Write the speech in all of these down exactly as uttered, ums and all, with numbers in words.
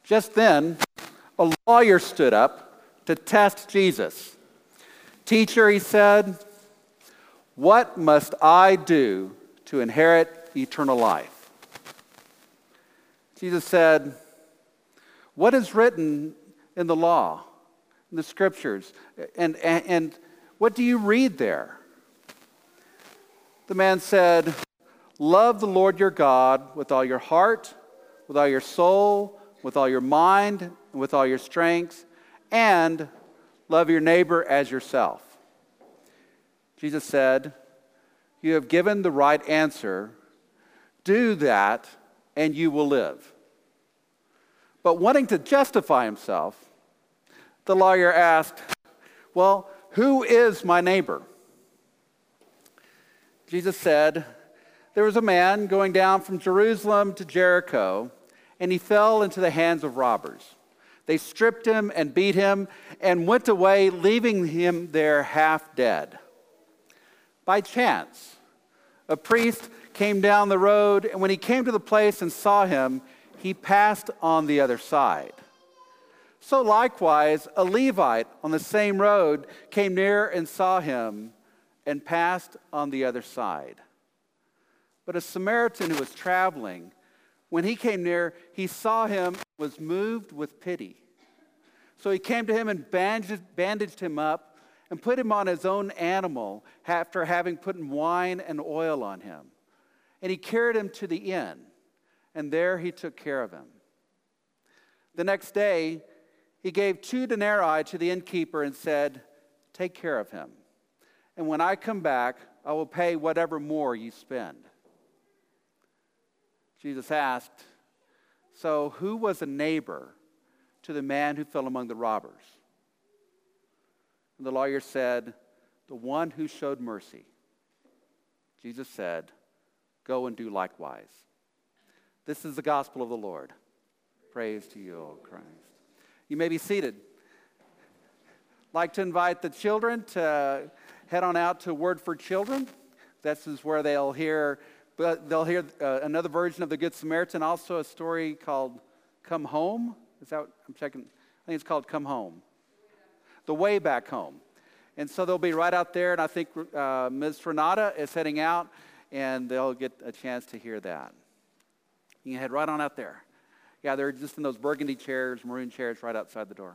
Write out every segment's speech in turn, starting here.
Just then, a lawyer stood up to test Jesus. "Teacher," he said, "what must I do to inherit eternal life?" Jesus said, "What is written in the law, in the scriptures, and, and, and what do you read there?" The man said, "Love the Lord your God with all your heart, with all your soul, with all your mind, and with all your strength, and love your neighbor as yourself." Jesus said, "You have given the right answer. Do that, and you will live." But wanting to justify himself, the lawyer asked, "Well, who is my neighbor?" Jesus said, "There was a man going down from Jerusalem to Jericho, and he fell into the hands of robbers. They stripped him and beat him and went away, leaving him there half dead. By chance, a priest came down the road, and when he came to the place and saw him, he passed on the other side. So likewise, a Levite on the same road came near and saw him and passed on the other side. But a Samaritan who was traveling, when he came near, he saw him and was moved with pity. So he came to him and bandaged, bandaged him up and put him on his own animal after having put wine and oil on him. And he carried him to the inn, and there he took care of him. The next day, he gave two denarii to the innkeeper and said, 'Take care of him, and when I come back, I will pay whatever more you spend.' Jesus asked, 'So who was a neighbor to the man who fell among the robbers?' And the lawyer said, 'The one who showed mercy.' Jesus said, 'Go and do likewise.'" This is the gospel of the Lord. Praise to you, O Christ. You may be seated. I'd like to invite the children to head on out to Word for Children. This is where they'll hear But they'll hear uh, another version of the Good Samaritan, also a story called Come Home. Is that what I'm checking? I think it's called Come Home. The Way Back Home. And so they'll be right out there, and I think uh, Miz Renata is heading out, and they'll get a chance to hear that. You can head right on out there. Yeah, they're just in those burgundy chairs, maroon chairs right outside the door.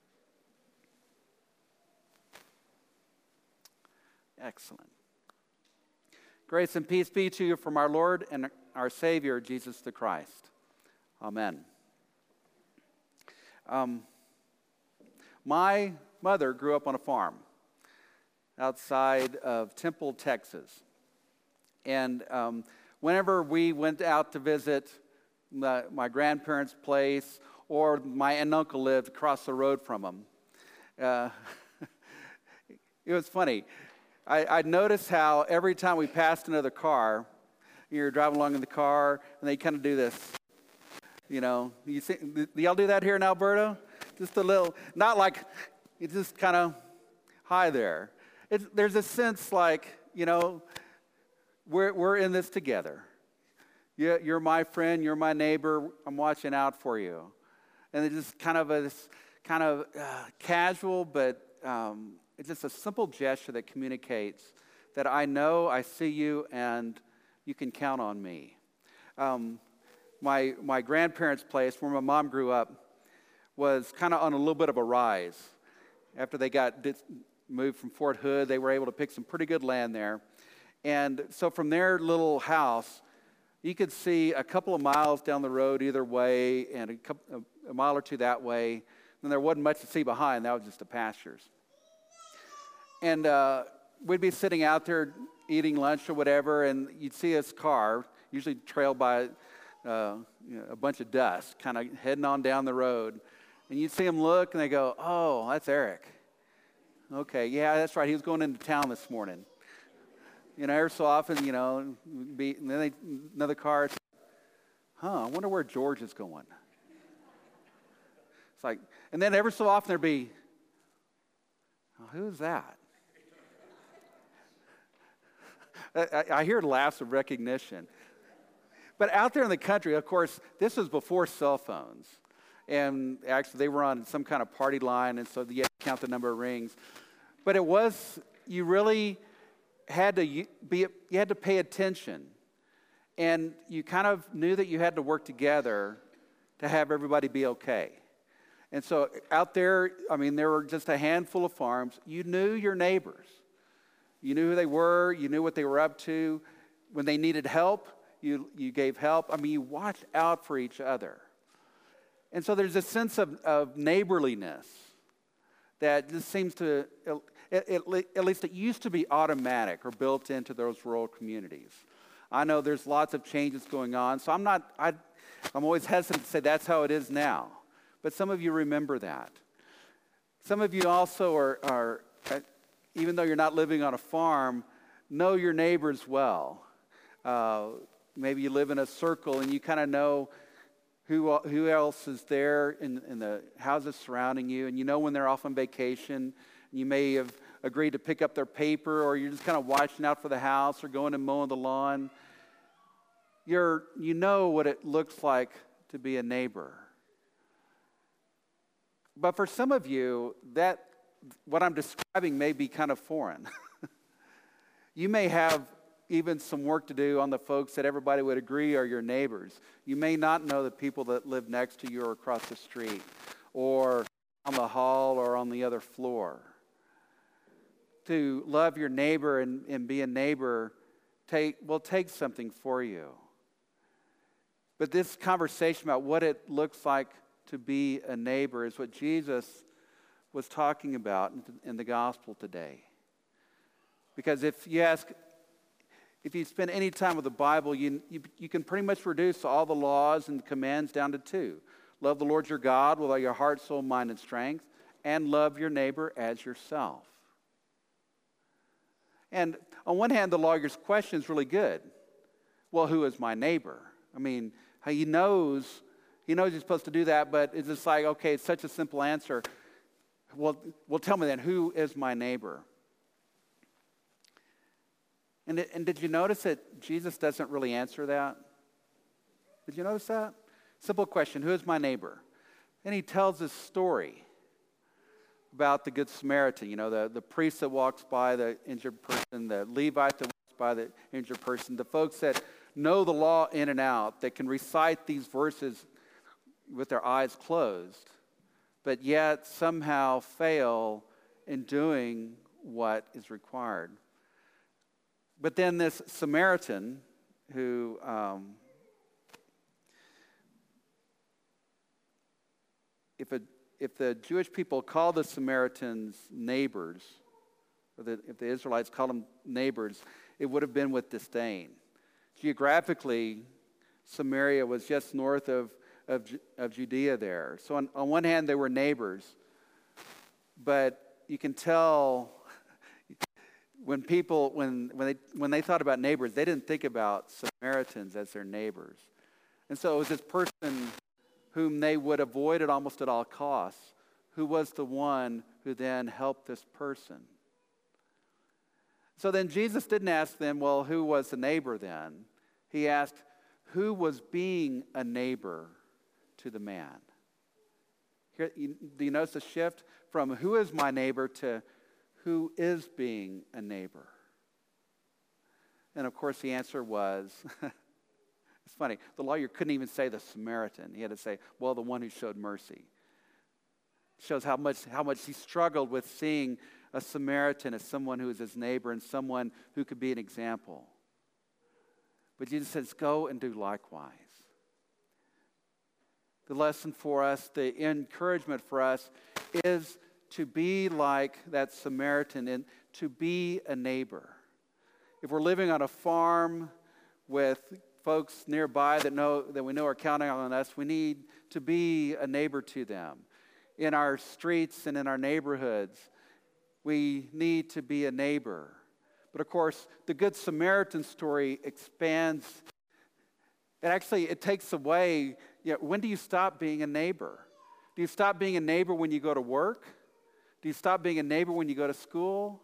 Excellent. Grace and peace be to you from our Lord and our Savior, Jesus the Christ. Amen. Um, my mother grew up on a farm outside of Temple, Texas. And um, whenever we went out to visit my, my grandparents' place, or my aunt and uncle lived across the road from them, uh, it was funny. I, I noticed how every time we passed another car, you're driving along in the car, and they kind of do this. You know, you see, do y'all do that here in Alberta? Just a little, not like, it's just kind of hi there. It's, there's a sense like, you know, we're we're in this together. You're, you're my friend, you're my neighbor, I'm watching out for you. And it's just kind of a, this kind of uh, casual, but um, it's just a simple gesture that communicates that I know, I see you, and you can count on me. Um, my my grandparents' place, where my mom grew up, was kind of on a little bit of a rise. After they got did, moved from Fort Hood, they were able to pick some pretty good land there. And so from their little house, you could see a couple of miles down the road either way, and a, couple, a mile or two that way. And there wasn't much to see behind. That was just the pastures. And uh, we'd be sitting out there eating lunch or whatever, and you'd see this car, usually trailed by uh, you know, a bunch of dust, kind of heading on down the road. And you'd see them look, and they go, "Oh, that's Eric. Okay, yeah, that's right. He was going into town this morning." You know, every so often, you know, be, and then they, another car, huh, I wonder where George is going. It's like, and then every so often there'd be, oh, who's that? I, I hear laughs of recognition. But out there in the country, of course, this was before cell phones. And actually, they were on some kind of party line, and so you had to count the number of rings. But it was, you really had to be, you had to pay attention. And you kind of knew that you had to work together to have everybody be okay. And so out there, I mean, there were just a handful of farms. You knew your neighbors. You knew who they were. You knew what they were up to. When they needed help, you, you gave help. I mean, you watched out for each other. And so there's a sense of, of neighborliness that just seems to, it, it, at least it used to be automatic or built into those rural communities. I know there's lots of changes going on, so I'm not, I, I'm always hesitant to say that's how it is now. But some of you remember that. Some of you also are, are even though you're not living on a farm, know your neighbors well. Uh, maybe you live in a circle and you kind of know who who else is there in, in the houses surrounding you, and you know when they're off on vacation. You may have agreed to pick up their paper, or you're just kind of watching out for the house or going and mowing the lawn. You're, you know what it looks like to be a neighbor. But for some of you, that what I'm describing may be kind of foreign. You may have even some work to do on the folks that everybody would agree are your neighbors. You may not know the people that live next to you or across the street or on the hall or on the other floor. To love your neighbor and, and be a neighbor take, will take something for you. But this conversation about what it looks like to be a neighbor is what Jesus was talking about in, in the gospel today. Because if you ask, if you spend any time with the Bible, you, you, you can pretty much reduce all the laws and commands down to two. Love the Lord your God with all your heart, soul, mind, and strength, and love your neighbor as yourself. And on one hand, the lawyer's question is really good. Well, who is my neighbor? I mean, he knows, he knows he's supposed to do that, but it's just like, okay, it's such a simple answer. Well, well, tell me then, who is my neighbor? And, it, and did you notice that Jesus doesn't really answer that? Did you notice that? Simple question, who is my neighbor? And he tells this story about the Good Samaritan, you know, the, the priest that walks by the injured person, the Levite that walks by the injured person, the folks that know the law in and out, that can recite these verses with their eyes closed, but yet somehow fail in doing what is required. But then this Samaritan who um, if, a, if the Jewish people called the Samaritans neighbors, or the, if the Israelites called them neighbors, it would have been with disdain. Geographically, Samaria was just north of, of, of Judea there. So on, on one hand, they were neighbors, but you can tell when people, when, when, they, when they thought about neighbors, they didn't think about Samaritans as their neighbors. And so it was this person whom they would avoid at almost at all costs, who was the one who then helped this person. So then Jesus didn't ask them, well, who was the neighbor then? He asked, who was being a neighbor to the man? Here, you, do you notice the shift from who is my neighbor to who is being a neighbor? And of course the answer was, it's funny, the lawyer couldn't even say the Samaritan. He had to say, well, the one who showed mercy. It shows how much, how much he struggled with seeing a Samaritan as someone who is his neighbor and someone who could be an example. But Jesus says, go and do likewise. The lesson for us, the encouragement for us is to be like that Samaritan and to be a neighbor. If we're living on a farm with folks nearby that know that we know are counting on us, we need to be a neighbor to them. In our streets and in our neighborhoods, we need to be a neighbor. But of course, the Good Samaritan story expands. It actually, it takes away, you know, when do you stop being a neighbor? Do you stop being a neighbor when you go to work? Do you stop being a neighbor when you go to school?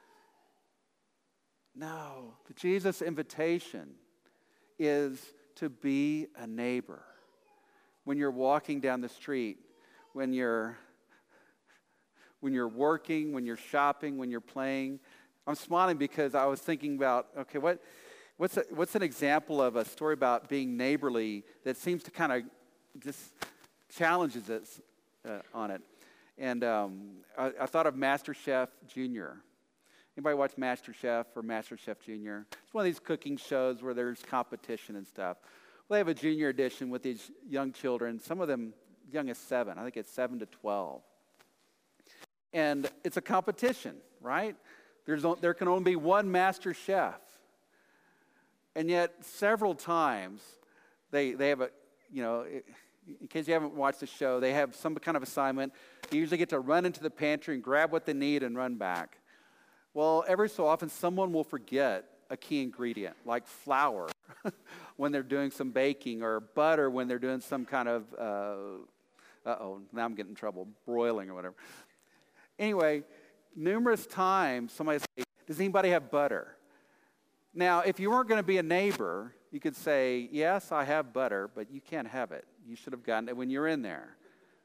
No. The Jesus invitation is to be a neighbor. when you're walking down the street, when you're when you're working, when you're shopping, when you're playing. I'm smiling because I was thinking about, okay, what what's a, what's an example of a story about being neighborly that seems to kind of just challenges us uh, on it. And um, I, I thought of MasterChef Junior. Anybody watch MasterChef or MasterChef Junior? It's one of these cooking shows where there's competition and stuff. Well, they have a junior edition with these young children, some of them young as seven. I think it's seven to twelve. And it's a competition, right? There's, there can only be one master chef. And yet, several times, they, they have a, you know, in case you haven't watched the show, they have some kind of assignment. They usually get to run into the pantry and grab what they need and run back. Well, every so often, someone will forget a key ingredient, like flour, when they're doing some baking, or butter when they're doing some kind of, uh, uh-oh, now I'm getting in trouble, broiling or whatever. Anyway, numerous times, somebody say, does anybody have butter? Now, if you weren't going to be a neighbor, you could say, yes, I have butter, but you can't have it. You should have gotten it when you're in there.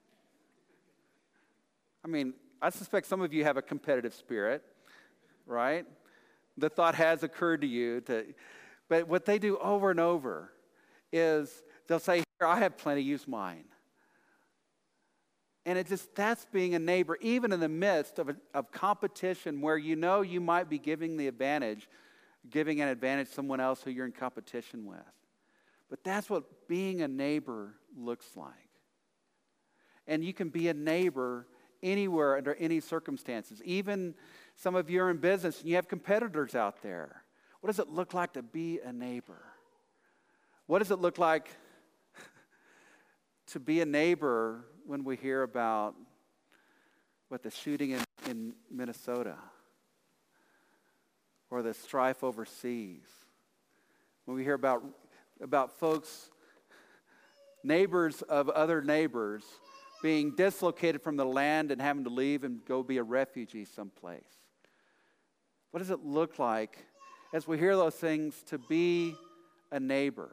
I mean, I suspect some of you have a competitive spirit, right? The thought has occurred to you. To, but what they do over and over is they'll say, here, I have plenty, use mine. And it just, that's being a neighbor, even in the midst of, a, of competition where you know you might be giving the advantage, giving an advantage to someone else who you're in competition with. But that's what being a neighbor looks like. And you can be a neighbor anywhere under any circumstances. Even some of you are in business and you have competitors out there. What does it look like to be a neighbor? What does it look like to be a neighbor when we hear about what the shooting in, in Minnesota or the strife overseas? When we hear about, about folks, neighbors of other neighbors, being dislocated from the land and having to leave and go be a refugee someplace. What does it look like as we hear those things to be a neighbor?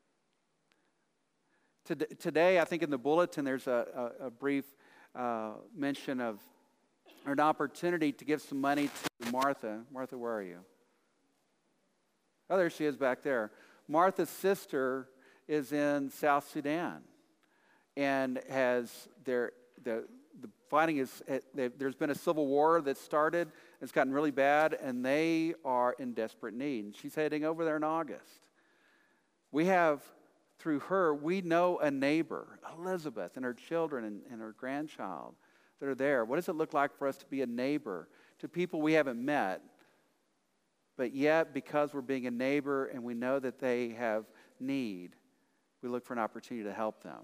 Today, I think in the bulletin, there's a, a, a brief uh, mention of, or an opportunity to give some money to Martha. Martha, where are you? Oh, there she is back there. Martha's sister is in South Sudan and has their, the, the fighting is, there's been a civil war that started. It's gotten really bad, and they are in desperate need. And she's heading over there in August. We have, through her, we know a neighbor, Elizabeth, and her children and, and her grandchild that are there. What does it look like for us to be a neighbor to people we haven't met, but yet because we're being a neighbor and we know that they have need, we look for an opportunity to help them?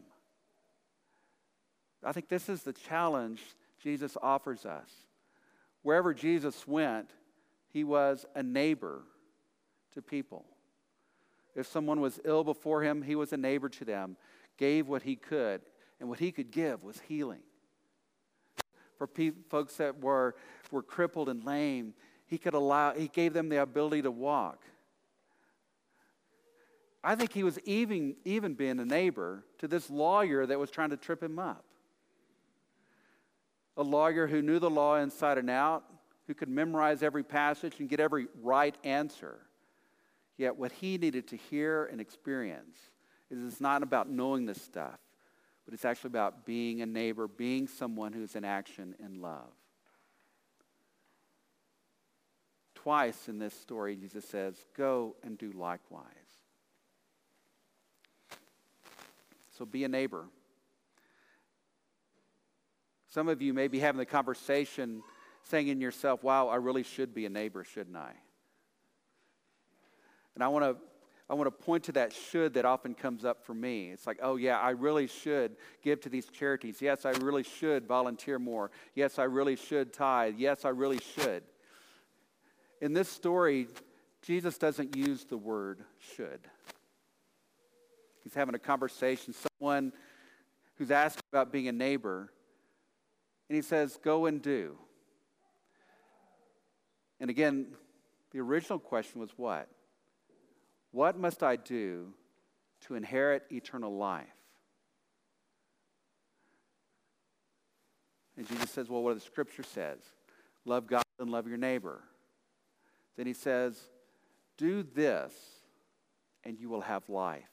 I think this is the challenge Jesus offers us. Wherever Jesus went, he was a neighbor to people. If someone was ill before him, he was a neighbor to them, gave what he could, and what he could give was healing. For pe- folks that were, were crippled and lame, he could allow, he gave them the ability to walk. I think he was even, even being a neighbor to this lawyer that was trying to trip him up. A lawyer who knew the law inside and out, who could memorize every passage and get every right answer. Yet what he needed to hear and experience is it's not about knowing this stuff, but it's actually about being a neighbor, being someone who's in action and love. Twice in this story, Jesus says, go and do likewise. So be a neighbor. Some of you may be having the conversation saying in yourself, wow, I really should be a neighbor, shouldn't I? And I want to I want to point to that should that often comes up for me. It's like, oh yeah, I really should give to these charities. Yes, I really should volunteer more. Yes, I really should tithe. Yes, I really should. In this story, Jesus doesn't use the word should. He's having a conversation, someone who's asking about being a neighbor, and he says, go and do. And again, the original question was what? What must I do to inherit eternal life? And Jesus says, well, what the Scripture says, love God and love your neighbor. Then he says, do this and you will have life.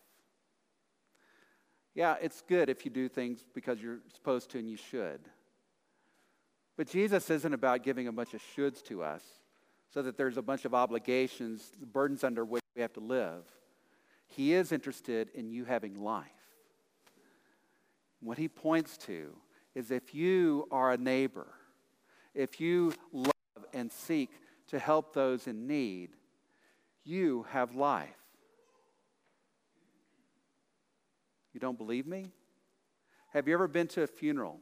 Yeah, it's good if you do things because you're supposed to and you should. But Jesus isn't about giving a bunch of shoulds to us so that there's a bunch of obligations, burdens under which we have to live. He is interested in you having life. What he points to is if you are a neighbor, if you love and seek to help those in need, you have life. You don't believe me? Have you ever been to a funeral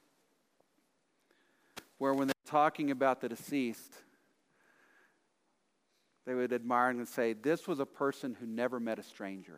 where when they're talking about the deceased, they would admire and say, this was a person who never met a stranger?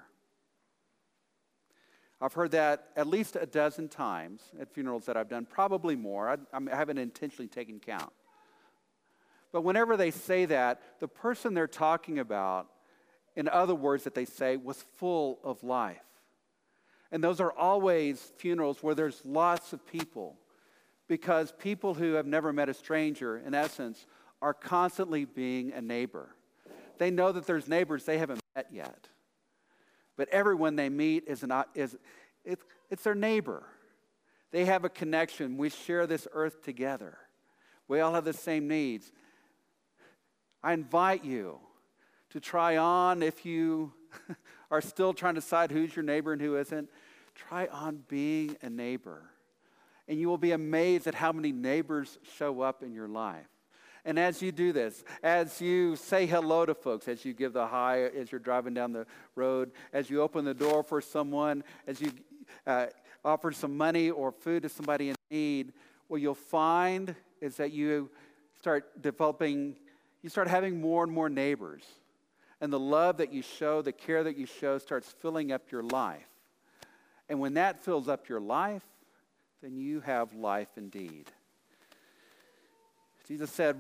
I've heard that at least a dozen times at funerals that I've done, probably more. I, I haven't intentionally taken count. But whenever they say that, the person they're talking about, in other words that they say, was full of life. And those are always funerals where there's lots of people, because people who have never met a stranger, in essence, are constantly being a neighbor. They know that there's neighbors they haven't met yet. But everyone they meet is, an, is it's, it's their neighbor. They have a connection. We share this earth together. We all have the same needs. I invite you to try on, if you are still trying to decide who's your neighbor and who isn't, try on being a neighbor. And you will be amazed at how many neighbors show up in your life. And as you do this, as you say hello to folks, as you give the hi, as you're driving down the road, as you open the door for someone, as you uh, offer some money or food to somebody in need, what you'll find is that you start developing, you start having more and more neighbors. And the love that you show, the care that you show starts filling up your life. And when that fills up your life, then you have life indeed. Jesus said,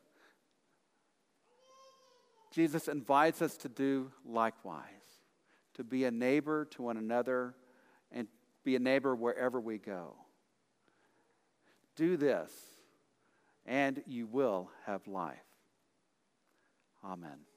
Jesus invites us to do likewise, to be a neighbor to one another and be a neighbor wherever we go. Do this, and you will have life. Amen.